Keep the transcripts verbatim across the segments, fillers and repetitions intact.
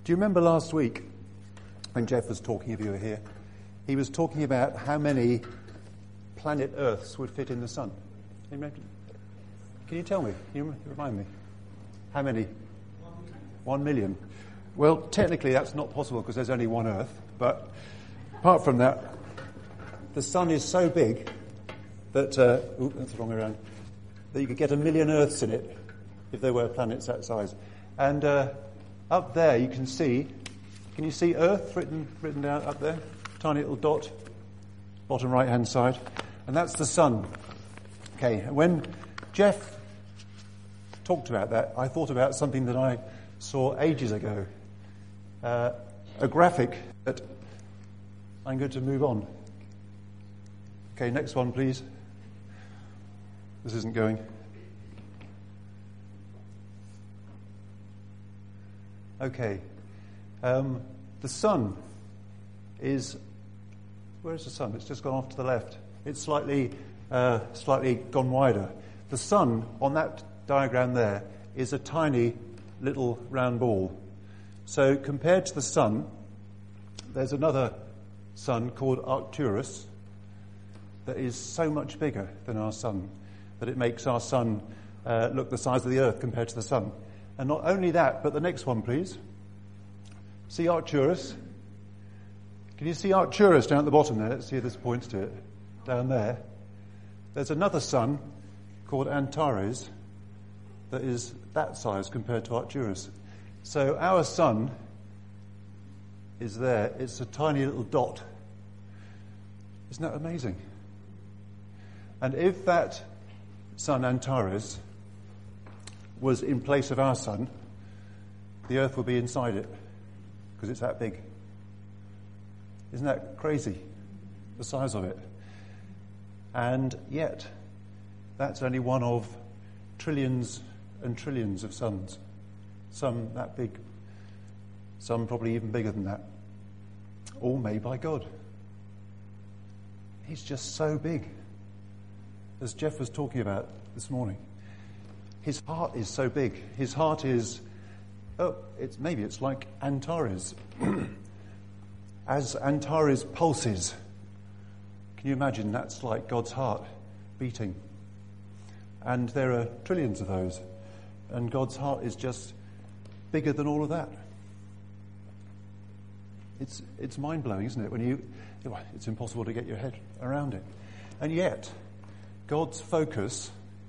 Do you remember last week when Jeff was talking, if you were here, he was talking about how many planet Earths would fit in the sun? Can you tell me? Can you remind me? How many? One million. Well, technically that's not possible because there's only one Earth, but apart from that, the sun is so big that, uh, ooh, that's the wrong way around, that you could get a million Earths in it if there were planets that size. And uh, up there you can see, can you see Earth written written down up there? Tiny little dot, bottom right-hand side. And that's the sun. Okay, when Jeff talked about that, I thought about something that I saw ages ago. Uh, a graphic that I'm going to move on. Okay, next one, please. This isn't going. Okay. Um, the sun is... Where is the sun? It's just gone off to the left. It's slightly, uh, slightly gone wider. The sun on that diagram there is a tiny little round ball. So compared to the sun, there's another sun called Arcturus that is so much bigger than our sun that it makes our sun uh, look the size of the Earth compared to the sun. And not only that, but the next one, please. See Arcturus? Can you see Arcturus down at the bottom there? Let's see if this points to it. Down there. There's another sun called Antares that is that size compared to Arcturus. So our sun is there. It's a tiny little dot. Isn't that amazing? And if that sun, Antares, was in place of our sun, the Earth would be inside it because it's that big. Isn't that crazy, the size of it? And yet, that's only one of trillions and trillions of suns. Some that big, some probably even bigger than that. All made by God. He's just so big. As Jeff was talking about this morning, his heart is so big. His heart is, oh, it's maybe it's like Antares. As Antares pulses, can you imagine that's like God's heart beating? And there are trillions of those. And God's heart is just bigger than all of that. It's it's mind-blowing, isn't it? When you, it's impossible to get your head around it. And yet, God's focus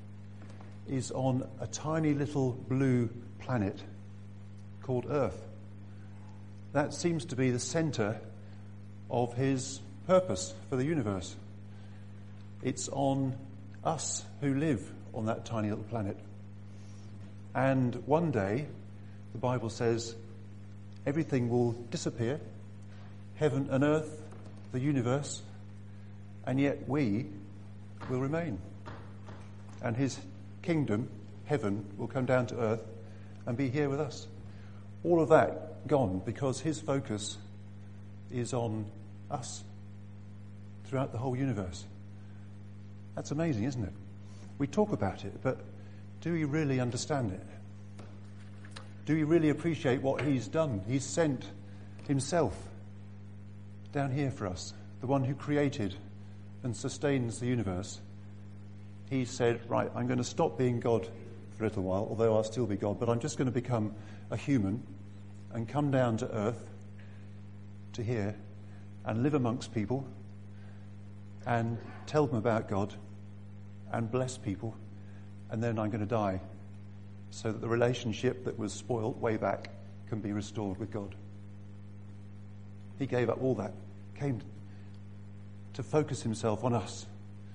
is on a tiny little blue planet called Earth. That seems to be the center of his purpose for the universe. It's on us who live on that tiny little planet. And one day, the Bible says, everything will disappear, heaven and earth, the universe, and yet we will remain. And his kingdom, heaven, will come down to earth and be here with us. All of that gone because his focus is on us throughout the whole universe. That's amazing, isn't it? We talk about it, but do we really understand it? Do we really appreciate what he's done? He's sent himself down here for us, the one who created and sustains the universe. He said, right, I'm going to stop being God for a little while, although I'll still be God, but I'm just going to become a human and come down to earth, to here, and live amongst people and tell them about God and bless people, and then I'm going to die so that the relationship that was spoiled way back can be restored with God. He gave up all that, came to focus himself on us.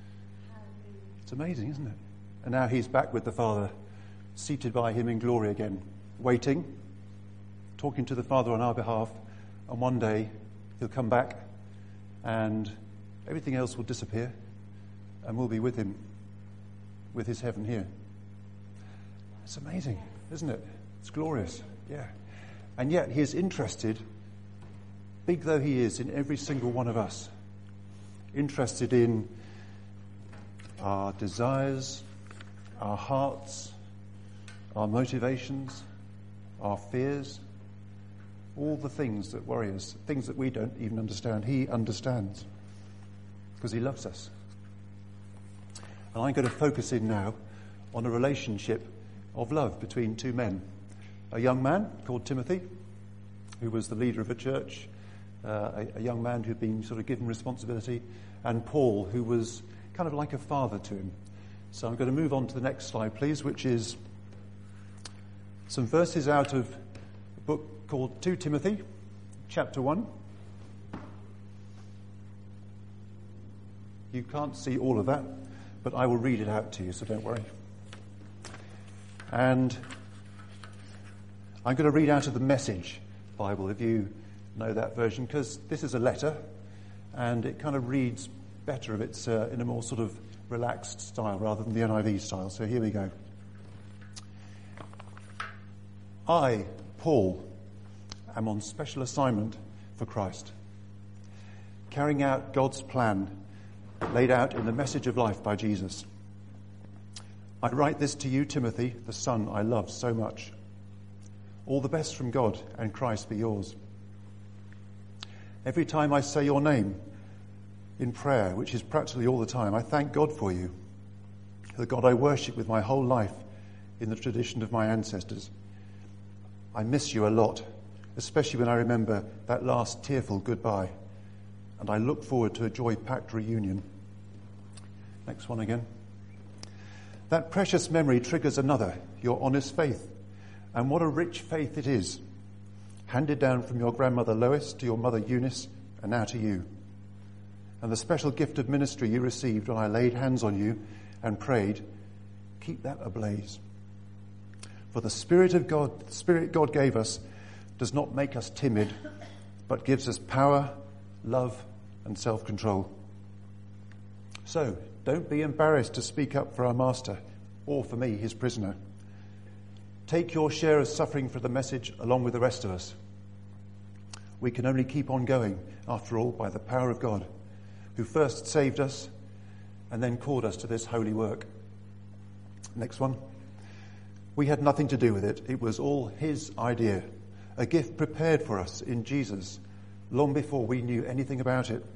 It's amazing, isn't it? And now he's back with the Father, seated by him in glory again, waiting, talking to the Father on our behalf, and one day he'll come back and everything else will disappear and we'll be with him, with his heaven here. It's amazing, isn't it? It's glorious, yeah. And yet he is interested, big though he is, in every single one of us. Interested in our desires, our hearts, our motivations, our fears, all the things that worry us, things that we don't even understand. He understands because he loves us. And I'm going to focus in now on a relationship of love between two men. A young man called Timothy, who was the leader of a church, uh, a, a young man who'd been sort of given responsibility, and Paul, who was kind of like a father to him. So I'm going to move on to the next slide, please, which is some verses out of a book called Second Timothy, chapter one. You can't see all of that, but I will read it out to you, so don't worry. And I'm going to read out of the Message Bible, if you know that version, because this is a letter, and it kind of reads better if it's uh, in a more sort of relaxed style rather than the N I V style. So here we go. I, Paul, am on special assignment for Christ, carrying out God's plan laid out in the Message of Life by Jesus. I write this to you, Timothy, the son I love so much. All the best from God and Christ be yours. Every time I say your name in prayer, which is practically all the time, I thank God for you, the God I worship with my whole life in the tradition of my ancestors. I miss you a lot, especially when I remember that last tearful goodbye, and I look forward to a joy-packed reunion. Next one again. That precious memory triggers another, your honest faith. And what a rich faith it is, handed down from your grandmother Lois to your mother Eunice, and now to you. And the special gift of ministry you received when I laid hands on you and prayed, keep that ablaze. For the Spirit of God, the Spirit God gave us does not make us timid, but gives us power, love, and self-control. So, don't be embarrassed to speak up for our Master, or for me, his prisoner. Take your share of suffering for the message along with the rest of us. We can only keep on going, after all, by the power of God, who first saved us and then called us to this holy work. Next one. We had nothing to do with it. It was all his idea, a gift prepared for us in Jesus long before we knew anything about it.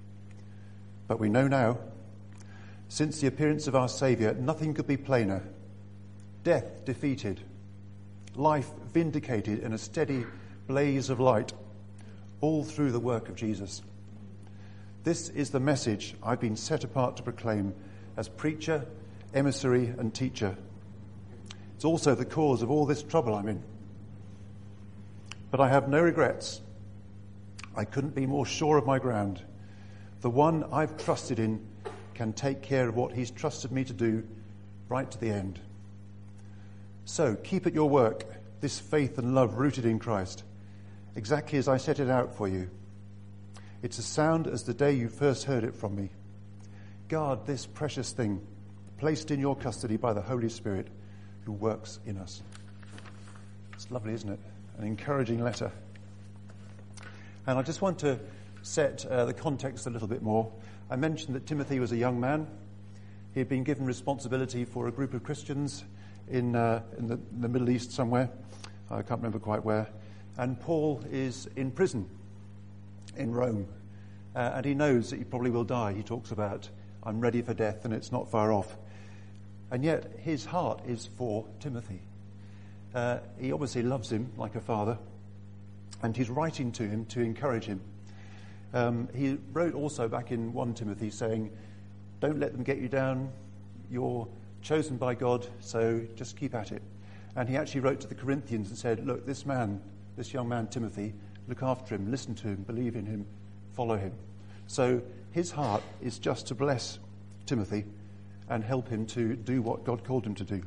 But we know now, since the appearance of our Saviour, nothing could be plainer. Death defeated, life vindicated in a steady blaze of light, all through the work of Jesus. This is the message I've been set apart to proclaim as preacher, emissary, and teacher. It's also the cause of all this trouble I'm in. But I have no regrets. I couldn't be more sure of my ground. The one I've trusted in can take care of what he's trusted me to do right to the end. So keep at your work, this faith and love rooted in Christ, exactly as I set it out for you. It's as sound as the day you first heard it from me. Guard this precious thing, placed in your custody by the Holy Spirit, who works in us. It's lovely, isn't it? An encouraging letter. And I just want to set uh, the context a little bit more. I mentioned that Timothy was a young man. He had been given responsibility for a group of Christians in, uh, in, the, in the Middle East somewhere. I can't remember quite where. And Paul is in prison in Rome. Uh, and he knows that he probably will die. He talks about, I'm ready for death and it's not far off. And yet his heart is for Timothy. Uh, he obviously loves him like a father. And he's writing to him to encourage him. Um, he wrote also back in First Timothy saying, don't let them get you down. You're chosen by God, so just keep at it. And he actually wrote to the Corinthians and said, look, this man, this young man, Timothy, look after him, listen to him, believe in him, follow him. So his heart is just to bless Timothy and help him to do what God called him to do.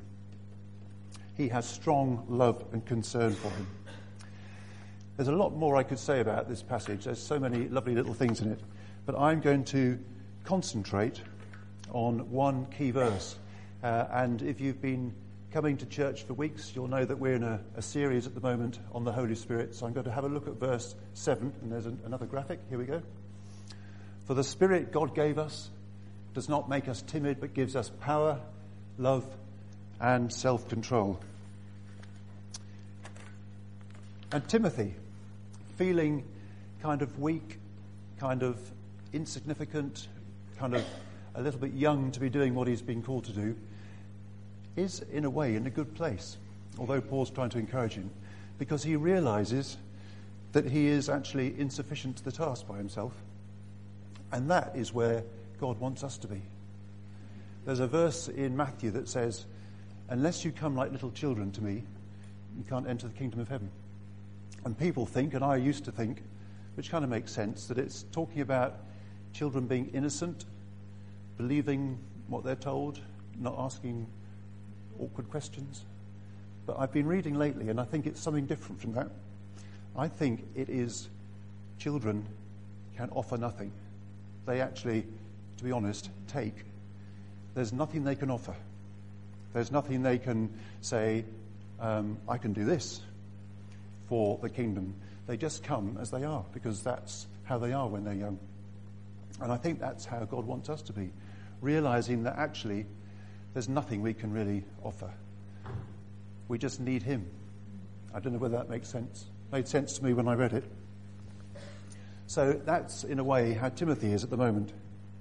He has strong love and concern for him. There's a lot more I could say about this passage. There's so many lovely little things in it. But I'm going to concentrate on one key verse. Uh, and if you've been coming to church for weeks, you'll know that we're in a, a series at the moment on the Holy Spirit. So I'm going to have a look at verse seven. And there's an, another graphic. Here we go. For the Spirit God gave us does not make us timid, but gives us power, love, and self-control. And Timothy, feeling kind of weak, kind of insignificant, kind of a little bit young to be doing what he's been called to do, is in a way in a good place, although Paul's trying to encourage him, because he realizes that he is actually insufficient to the task by himself. And that is where God wants us to be. There's a verse in Matthew that says, unless you come like little children to me, you can't enter the kingdom of heaven. And people think, and I used to think, which kind of makes sense, that it's talking about children being innocent, believing what they're told, not asking awkward questions. But I've been reading lately, and I think it's something different from that. I think it is children can offer nothing. They actually, to be honest, take. There's nothing they can offer. There's nothing they can say, um, I can do this for the kingdom. They just come as they are, because that's how they are when they're young. And I think that's how God wants us to be, realizing that actually there's nothing we can really offer. We just need him. I don't know whether that makes sense. It made sense to me when I read it. So that's, in a way, how Timothy is at the moment.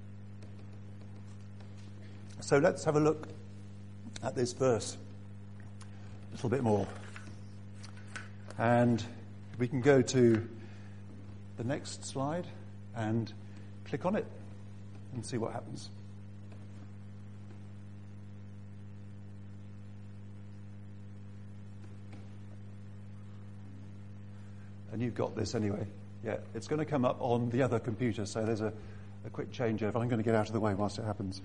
So let's have a look at this verse a little bit more. And we can go to the next slide and click on it and see what happens. And you've got this anyway. Yeah, it's going to come up on the other computer, so there's a, a quick changeover. I'm going to get out of the way whilst it happens.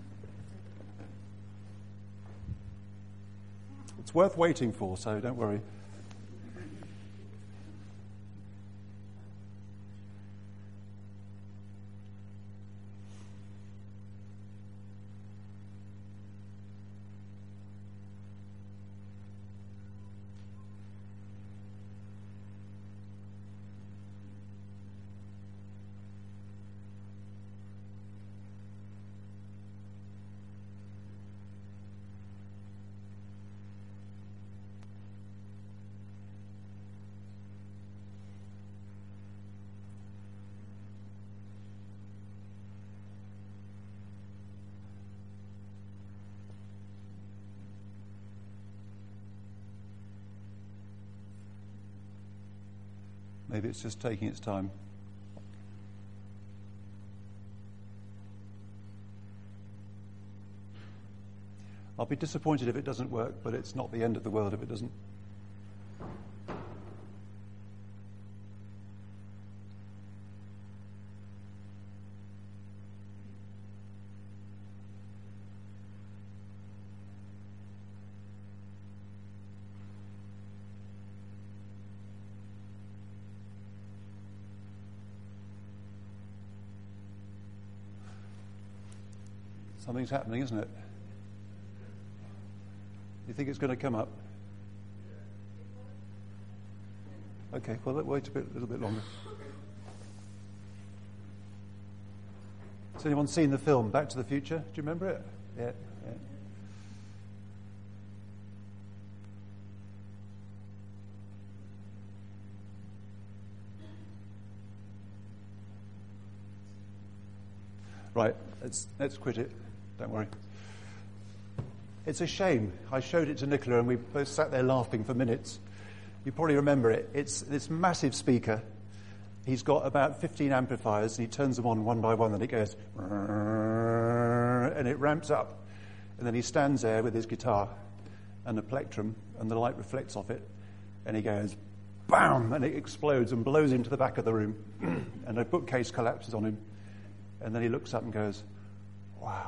It's worth waiting for, so don't worry. Maybe it's just taking its time. I'll be disappointed if it doesn't work, but it's not the end of the world if it doesn't. Something's happening, isn't it? You think it's going to come up? Okay, well, let's wait a bit, a little bit longer. Has anyone seen the film Back to the Future? Do you remember it? Yeah. yeah. Right, let's let's quit it. Don't worry. It's a shame. I showed it to Nicola and we both sat there laughing for minutes. You probably remember it. It's this massive speaker. He's got about fifteen amplifiers and he turns them on one by one and it goes and it ramps up. And then he stands there with his guitar and a plectrum and the light reflects off it and he goes BAM! And it explodes and blows into the back of the room and a bookcase collapses on him. And then he looks up and goes, wow.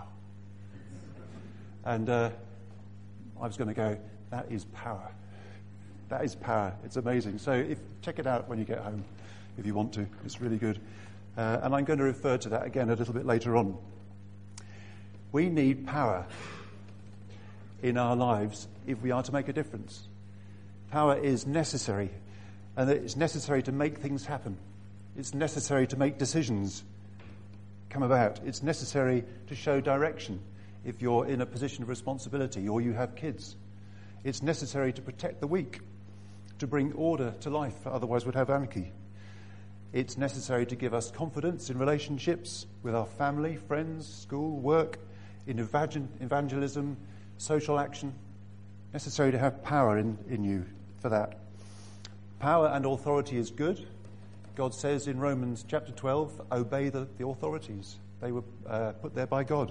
And uh, I was going to go, that is power. That is power. It's amazing. So if, check it out when you get home, if you want to. It's really good. Uh, and I'm going to refer to that again a little bit later on. We need power in our lives if we are to make a difference. Power is necessary. And it's necessary to make things happen. It's necessary to make decisions come about. It's necessary to show direction if you're in a position of responsibility or you have kids. It's necessary to protect the weak, to bring order to life, otherwise we'd have anarchy. It's necessary to give us confidence in relationships with our family, friends, school, work, in evangel- evangelism, social action. Necessary to have power in, in you for that. Power and authority is good. God says in Romans chapter twelve, obey the, the authorities. They were uh, put there by God.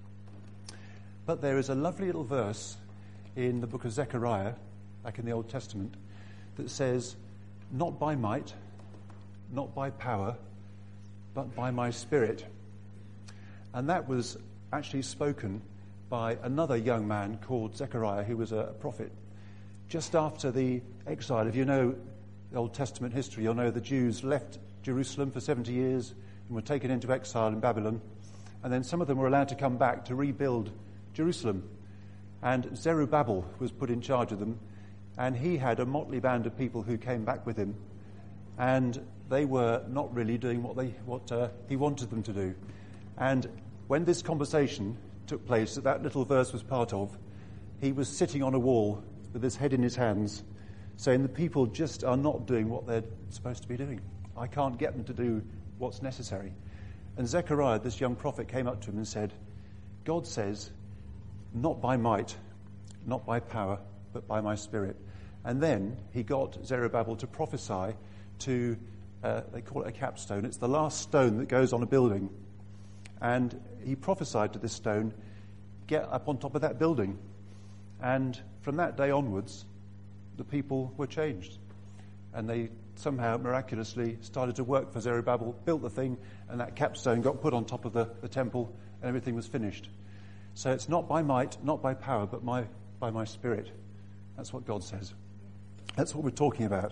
But there is a lovely little verse in the book of Zechariah, back in the Old Testament, that says, not by might, not by power, but by my Spirit. And that was actually spoken by another young man called Zechariah, who was a prophet. Just after the exile, if you know the Old Testament history, you'll know the Jews left Jerusalem for seventy years and were taken into exile in Babylon. And then some of them were allowed to come back to rebuild Jerusalem. And Zerubbabel was put in charge of them. And he had a motley band of people who came back with him. And they were not really doing what they what uh, he wanted them to do. And when this conversation took place, that that little verse was part of, he was sitting on a wall with his head in his hands, saying the people just are not doing what they're supposed to be doing. I can't get them to do what's necessary. And Zechariah, this young prophet, came up to him and said, God says, not by might, not by power, but by my Spirit. And then he got Zerubbabel to prophesy to, uh, they call it a capstone. It's the last stone that goes on a building. And he prophesied to this stone, get up on top of that building. And from that day onwards, the people were changed. And they somehow miraculously started to work for Zerubbabel, built the thing, and that capstone got put on top of the, the temple, and everything was finished. So it's not by might, not by power, but my, by my Spirit. That's what God says. That's what we're talking about.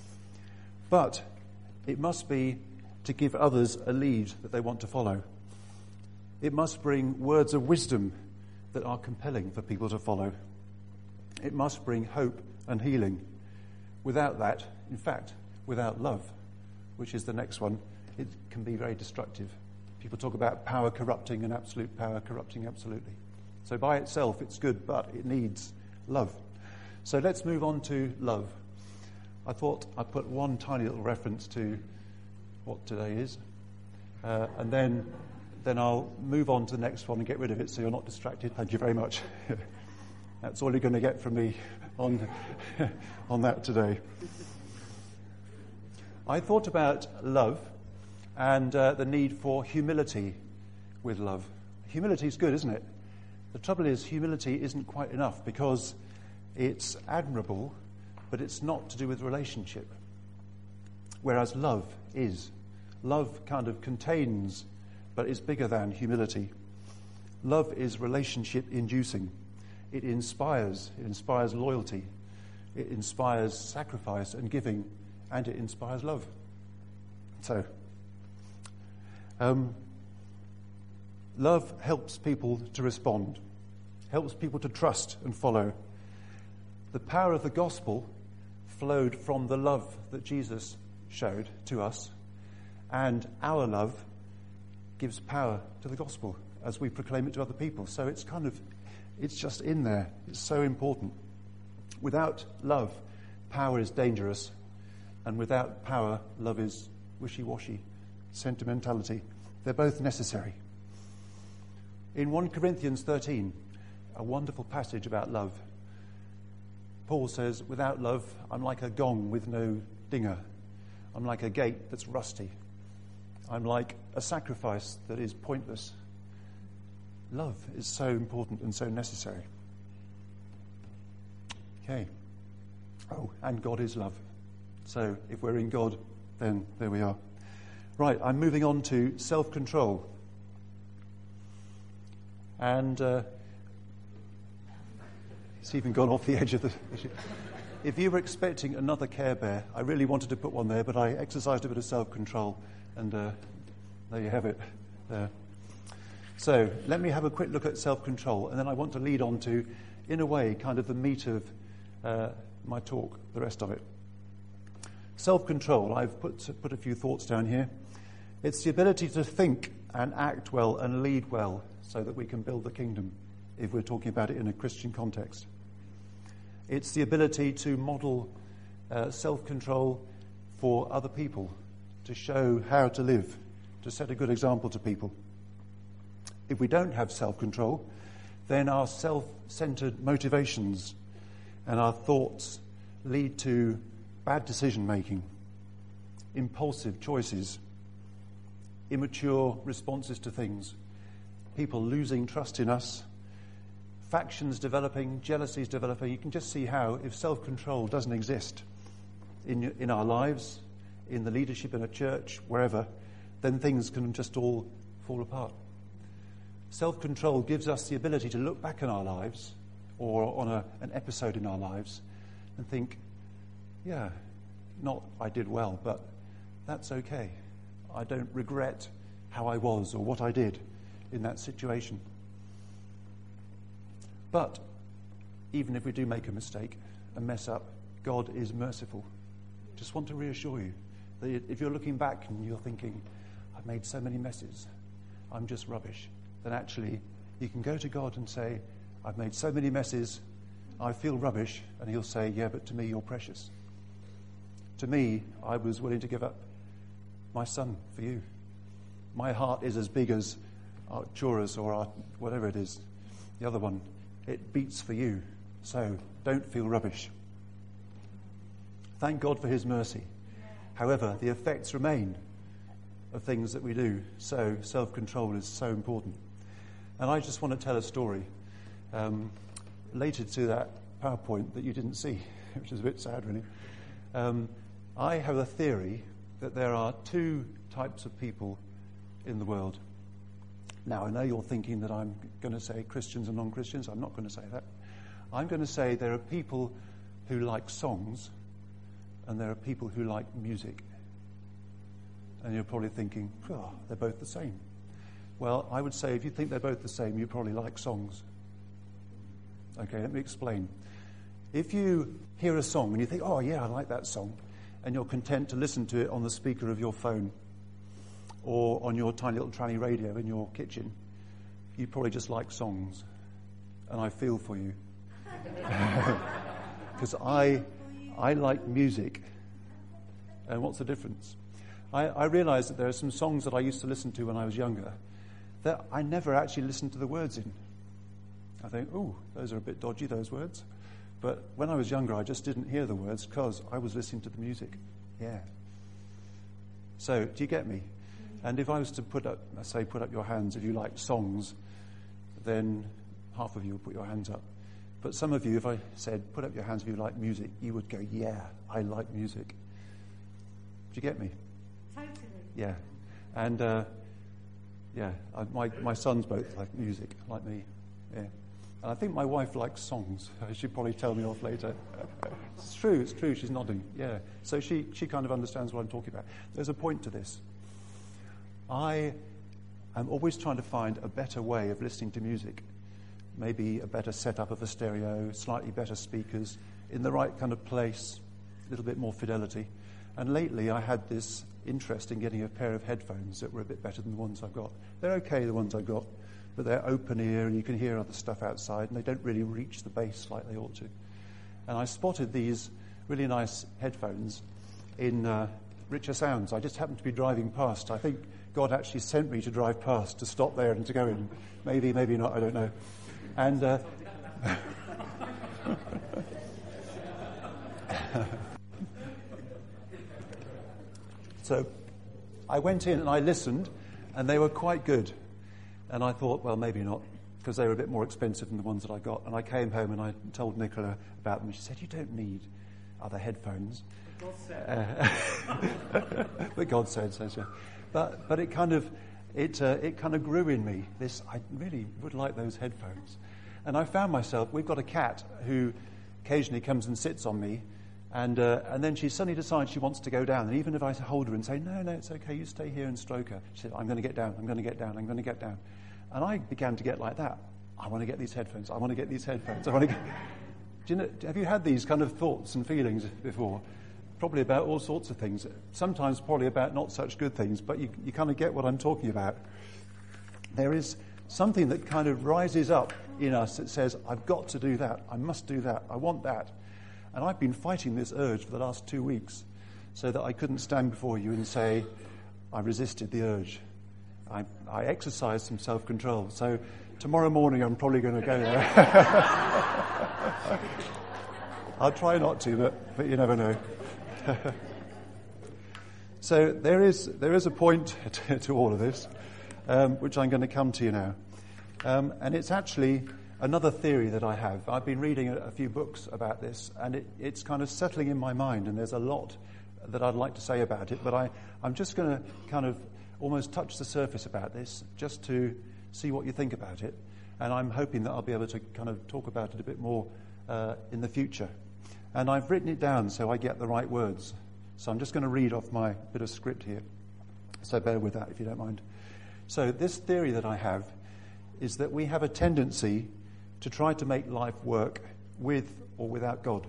But it must be to give others a lead that they want to follow. It must bring words of wisdom that are compelling for people to follow. It must bring hope and healing. Without that, in fact, without love, which is the next one, it can be very destructive. People talk about power corrupting and absolute power corrupting absolutely. So by itself, it's good, but it needs love. So let's move on to love. I thought I'd put one tiny little reference to what today is, uh, and then then I'll move on to the next one and get rid of it so you're not distracted. Thank you very much. That's all you're going to get from me on, on that today. I thought about love and uh, the need for humility with love. Humility is good, isn't it? The trouble is, humility isn't quite enough because it's admirable, but it's not to do with relationship. Whereas love is. Love kind of contains, but is bigger than humility. Love is relationship-inducing. It inspires. It inspires loyalty. It inspires sacrifice and giving, and it inspires love. So, um, love helps people to respond, helps people to trust and follow. The power of the gospel flowed from the love that Jesus showed to us, and our love gives power to the gospel as we proclaim it to other people. So it's kind of, it's just in there. It's so important. Without love, power is dangerous, and without power, love is wishy-washy, sentimentality. They're both necessary. In First Corinthians thirteen, a wonderful passage about love, Paul says, without love, I'm like a gong with no dinger. I'm like a gate that's rusty. I'm like a sacrifice that is pointless. Love is so important and so necessary. Okay. Oh, and God is love. So if we're in God, then there we are. Right, I'm moving on to self-control. And uh, it's even gone off the edge of the... If you were expecting another Care Bear, I really wanted to put one there, but I exercised a bit of self-control, and uh, there you have it. There. So let me have a quick look at self-control, and then I want to lead on to, in a way, kind of the meat of uh, my talk, the rest of it. Self-control, I've put, put a few thoughts down here. It's the ability to think and act well and lead well so that we can build the kingdom, if we're talking about it in a Christian context. It's the ability to model uh, self-control for other people, to show how to live, to set a good example to people. If we don't have self-control, then our self-centered motivations and our thoughts lead to bad decision-making, impulsive choices, immature responses to things, people losing trust in us, factions developing, jealousies developing. You can just see how, if self-control doesn't exist in, in our lives, in the leadership in a church, wherever, then things can just all fall apart. Self-control gives us the ability to look back in our lives or on a, an episode in our lives and think, yeah, not I did well, but that's okay. I don't regret how I was or what I did in that situation. But even if we do make a mistake and mess up, God is merciful. Just want to reassure you that if you're looking back and you're thinking, I've made so many messes, I'm just rubbish, then actually you can go to God and say, I've made so many messes, I feel rubbish, and he'll say, yeah, but to me you're precious. To me, I was willing to give up my son for you. My heart is as big as Arcturus or our, whatever it is, the other one. It beats for you, so don't feel rubbish. Thank God for his mercy. However, the effects remain of things that we do, so self-control is so important. And I just want to tell a story um, related to that PowerPoint that you didn't see, which is a bit sad, really. Um, I have a theory that there are two types of people in the world. Now, I know you're thinking that I'm going to say Christians and non-Christians. I'm not going to say that. I'm going to say there are people who like songs and there are people who like music. And you're probably thinking, oh, they're both the same. Well, I would say if you think they're both the same, you probably like songs. Okay, let me explain. If you hear a song and you think, oh, yeah, I like that song, and you're content to listen to it on the speaker of your phone or on your tiny little tranny radio in your kitchen, you probably just like songs. And I feel for you. Because I, I like music. And what's the difference? I, I realise that there are some songs that I used to listen to when I was younger that I never actually listened to the words in. I think, oh, those are a bit dodgy, those words. But when I was younger, I just didn't hear the words because I was listening to the music. Yeah. So, do you get me? And if I was to put up, say, put up your hands if you like songs, then half of you would put your hands up. But some of you, if I said, put up your hands if you like music, you would go, yeah, I like music. Do you get me? Totally. Yeah. And, uh, yeah, I, my, my sons both like music, like me. Yeah. And I think my wife likes songs. She'll probably tell me off later. It's true, it's true, she's nodding. Yeah. So she, she kind of understands what I'm talking about. There's a point to this. I am always trying to find a better way of listening to music. Maybe a better setup of a stereo, slightly better speakers, in the right kind of place, a little bit more fidelity. And lately I had this interest in getting a pair of headphones that were a bit better than the ones I've got. They're okay, the ones I've got, but they're open ear and you can hear other stuff outside and they don't really reach the bass like they ought to. And I spotted these really nice headphones in uh, Richer Sounds. I just happened to be driving past. I think God actually sent me to drive past, to stop there and to go in. Maybe, maybe not, I don't know. And uh, so I went in and I listened, and they were quite good. And I thought, well, maybe not, because they were a bit more expensive than the ones that I got. And I came home and I told Nicola about them. She said, you don't need other headphones. God said. Uh, but God said, says so. But but it kind of it uh, it kind of grew in me. This I really would like those headphones, and I found myself. We've got a cat who occasionally comes and sits on me, and uh, and then she suddenly decides she wants to go down. And even if I hold her and say, no, no, it's okay, you stay here and stroke her, she said, I'm going to get down, I'm going to get down, I'm going to get down. And I began to get like that. I want to get these headphones. I want to get these headphones. I want to get. Do you know? Have you had these kind of thoughts and feelings before? Probably about all sorts of things. Sometimes probably about not such good things, but you, you kind of get what I'm talking about. There is something that kind of rises up in us that says, I've got to do that. I must do that. I want that. And I've been fighting this urge for the last two weeks so that I couldn't stand before you and say, I resisted the urge. I, I exercised some self-control. So tomorrow morning I'm probably going to go there. I'll try not to, but, but you never know. So there is there is a point to, to all of this, um, which I'm going to come to you now. Um, and it's actually another theory that I have. I've been reading a, a few books about this, and it, it's kind of settling in my mind, and there's a lot that I'd like to say about it, but I, I'm just going to kind of almost touch the surface about this, just to see what you think about it. And I'm hoping that I'll be able to kind of talk about it a bit more uh, in the future. And I've written it down so I get the right words. So I'm just going to read off my bit of script here. So bear with that if you don't mind. So this theory that I have is that we have a tendency to try to make life work with or without God.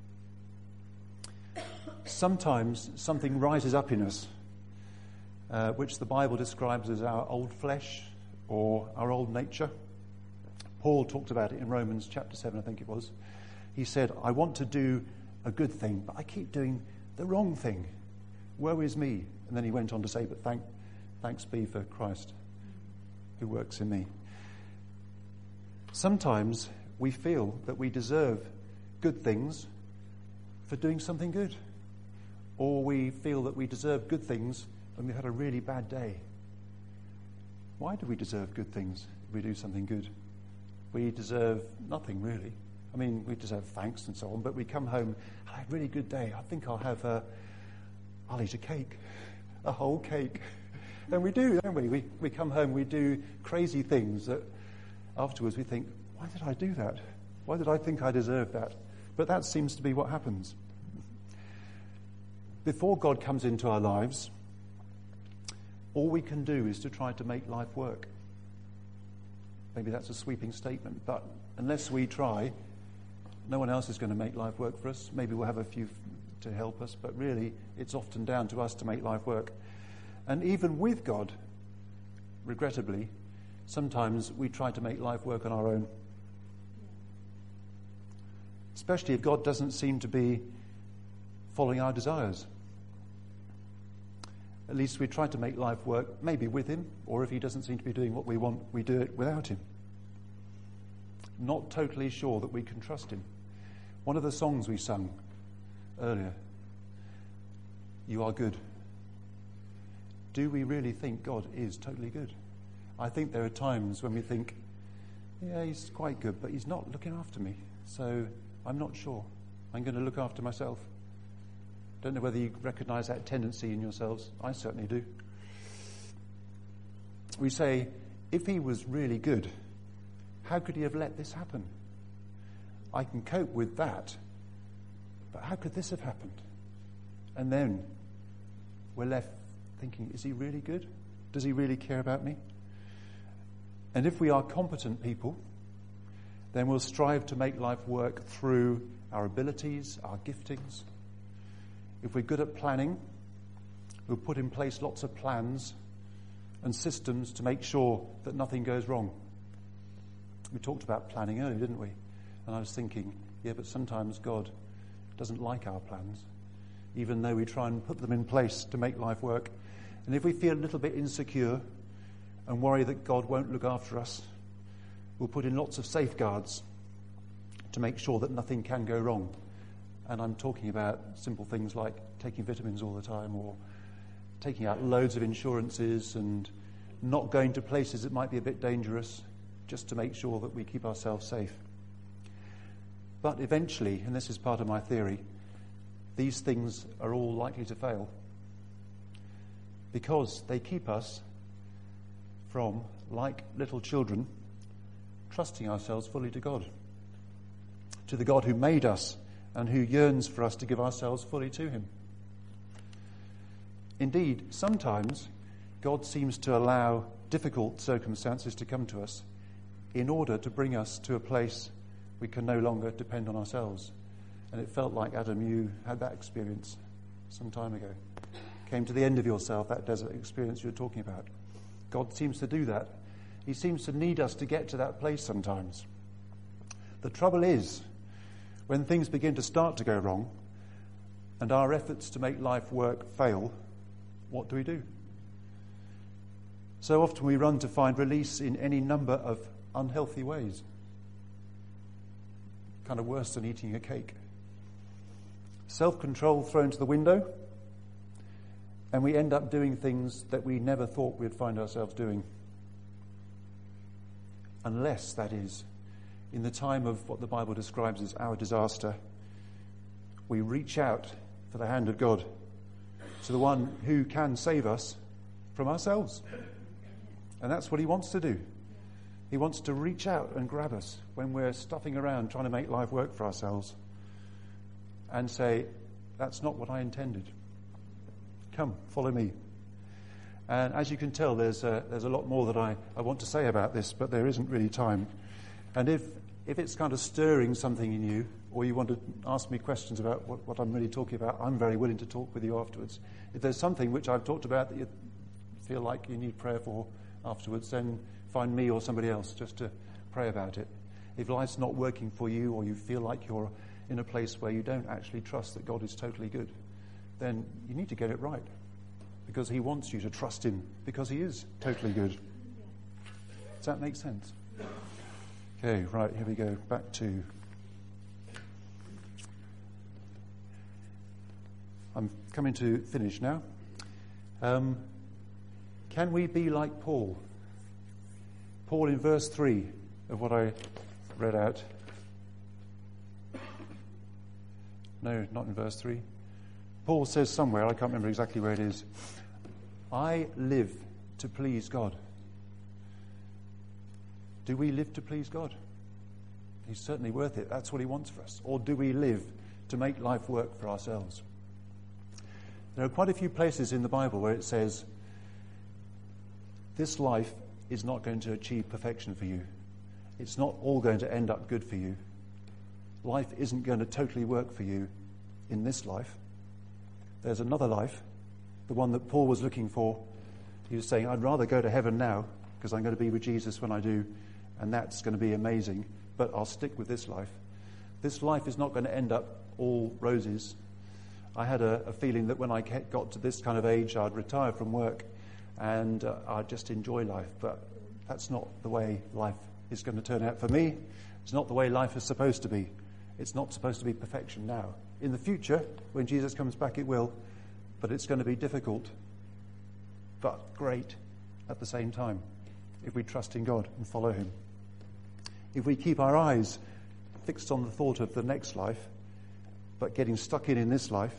Sometimes something rises up in us, uh, which the Bible describes as our old flesh or our old nature. Paul talked about it in Romans chapter seven, I think it was. He said, I want to do a good thing, but I keep doing the wrong thing. Woe is me. And then he went on to say, but thank, thanks be for Christ who works in me. Sometimes we feel that we deserve good things for doing something good. Or we feel that we deserve good things when we've had a really bad day. Why do we deserve good things if we do something good? We deserve nothing, really. I mean, we deserve thanks and so on, but we come home, I had a really good day. I think I'll have a, I'll eat a cake, a whole cake. And we do, don't we? We, we come home, we do crazy things that afterwards we think, why did I do that? Why did I think I deserved that? But that seems to be what happens. Before God comes into our lives, all we can do is to try to make life work. Maybe that's a sweeping statement, but unless we try, no one else is going to make life work for us. Maybe we'll have a few to help us, but really it's often down to us to make life work. And even with God, regrettably, sometimes we try to make life work on our own. Especially if God doesn't seem to be following our desires. At least we try to make life work, maybe with him, or if he doesn't seem to be doing what we want, we do it without him. Not totally sure that we can trust him. One of the songs we sung earlier, You Are Good. Do we really think God is totally good? I think there are times when we think, yeah, he's quite good, but he's not looking after me. So I'm not sure. I'm going to look after myself. Don't know whether you recognise that tendency in yourselves. I certainly do. We say, if he was really good, how could he have let this happen? I can cope with that, but how could this have happened? And then we're left thinking, is he really good? Does he really care about me? And if we are competent people, then we'll strive to make life work through our abilities, our giftings. If we're good at planning, we'll put in place lots of plans and systems to make sure that nothing goes wrong. We talked about planning earlier, didn't we? And I was thinking, yeah, but sometimes God doesn't like our plans, even though we try and put them in place to make life work. And if we feel a little bit insecure and worry that God won't look after us, we'll put in lots of safeguards to make sure that nothing can go wrong. And I'm talking about simple things like taking vitamins all the time, or taking out loads of insurances and not going to places that might be a bit dangerous, just to make sure that we keep ourselves safe. But eventually, and this is part of my theory, these things are all likely to fail because they keep us from, like little children, trusting ourselves fully to God, to the God who made us and who yearns for us to give ourselves fully to him. Indeed, sometimes God seems to allow difficult circumstances to come to us in order to bring us to a place we can no longer depend on ourselves. And it felt like, Adam, you had that experience some time ago. Came to the end of yourself, that desert experience you were talking about. God seems to do that. He seems to need us to get to that place sometimes. The trouble is, when things begin to start to go wrong, and our efforts to make life work fail, what do we do? So often we run to find release in any number of unhealthy ways. Kind of worse than eating a cake. Self-control thrown to the window, and we end up doing things that we never thought we'd find ourselves doing. Unless, that is, in the time of what the Bible describes as our disaster, we reach out for the hand of God to the one who can save us from ourselves. And that's what he wants to do. He wants to reach out and grab us when we're stuffing around trying to make life work for ourselves and say, that's not what I intended. Come, follow me. And as you can tell, there's a, there's a lot more that I, I want to say about this, but there isn't really time. And if, if it's kind of stirring something in you, or you want to ask me questions about what, what I'm really talking about, I'm very willing to talk with you afterwards. If there's something which I've talked about that you feel like you need prayer for afterwards, then find me or somebody else just to pray about it. If life's not working for you, or you feel like you're in a place where you don't actually trust that God is totally good, then you need to get it right, because he wants you to trust him, because he is totally good. Does that make sense? Okay, right, here we go. Back to... I'm coming to finish now. Um, can we be like Paul? Paul in verse three of what I read out. No, not in verse three. Paul says somewhere, I can't remember exactly where it is, I live to please God. Do we live to please God? He's certainly worth it. That's what he wants for us. Or do we live to make life work for ourselves? There are quite a few places in the Bible where it says, this life is not going to achieve perfection for you. It's not all going to end up good for you. Life isn't going to totally work for you in this life. There's another life, the one that Paul was looking for. He was saying, I'd rather go to heaven now, because I'm going to be with Jesus when I do, and that's going to be amazing, but I'll stick with this life. This life is not going to end up all roses. I had a, a feeling that when I got to this kind of age, I'd retire from work and uh, I'd just enjoy life. But that's not the way life is going to turn out for me. It's not the way life is supposed to be. It's not supposed to be perfection now. In the future, when Jesus comes back, it will. But it's going to be difficult, but great at the same time, if we trust in God and follow him. If we keep our eyes fixed on the thought of the next life, but getting stuck in in this life,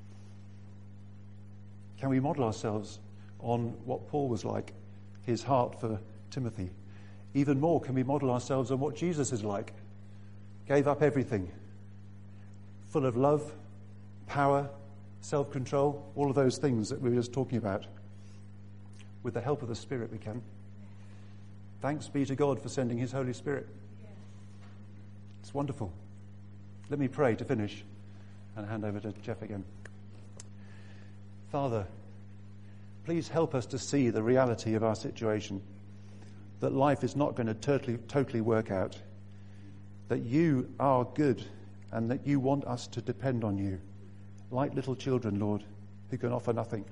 can we model ourselves on what Paul was like, his heart for Timothy? Even more, can we model ourselves on what Jesus is like? Gave up everything, full of love, power, self-control, all of those things that we were just talking about. With the help of the Spirit we can. Thanks be to God for sending his Holy Spirit. It's wonderful. Let me pray to finish and hand over to Jeff again. Father, please help us to see the reality of our situation, that life is not going to totally, totally work out, that you are good and that you want us to depend on you, like little children, Lord, who can offer nothing.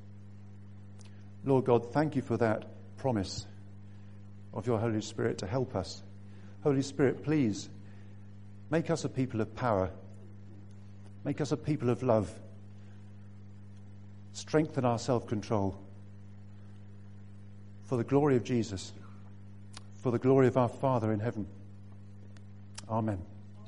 Lord God, thank you for that promise of your Holy Spirit to help us. Holy Spirit, please make us a people of power. Make us a people of love. Strengthen our self-control for the glory of Jesus, for the glory of our Father in heaven. Amen.